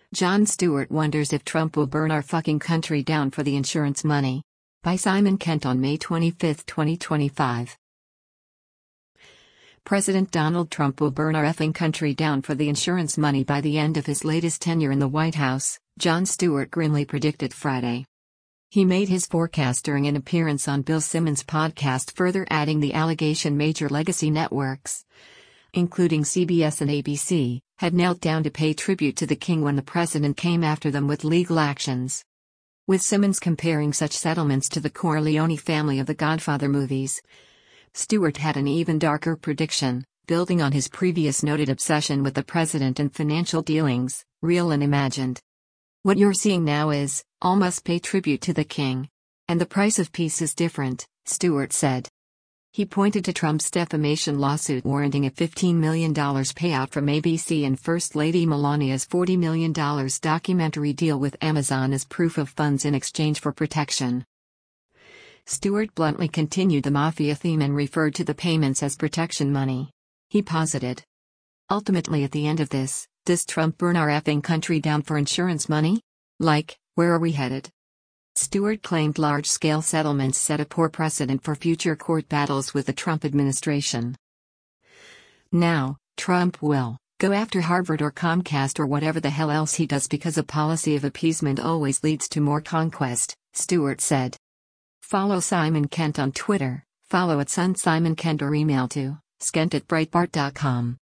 Jon Stewart wonders if Trump will burn our fucking country down for the insurance money. By Simon Kent on May 25, 2025. President Donald Trump will burn our effing country down for the insurance money by the end of his latest tenure in the White House, Jon Stewart grimly predicted Friday. He made his forecast during an appearance on Bill Simmons' podcast, further adding the allegation major legacy networks, including CBS and ABC, had knelt down to pay tribute to the king when the president came after them with legal actions. With Simmons comparing such settlements to the Corleone family of the Godfather movies, Stewart had an even darker prediction, building on his previous noted obsession with the president and financial dealings, real and imagined. What you're seeing now is, all must pay tribute to the king. And the price of peace is different, Stewart said. He pointed to Trump's defamation lawsuit warranting a $15 million payout from ABC and First Lady Melania's $40 million documentary deal with Amazon as proof of funds in exchange for protection. Stewart bluntly continued the mafia theme and referred to the payments as protection money. He posited, "Ultimately, at the end of this, does Trump burn our effing country down for insurance money? Like, where are we headed?" Stewart claimed large-scale settlements set a poor precedent for future court battles with the Trump administration. Now, Trump will go after Harvard or Comcast or whatever the hell else he does because a policy of appeasement always leads to more conquest, Stewart said. Follow Simon Kent on Twitter, follow @SunSimonKent or email to skent@breitbart.com.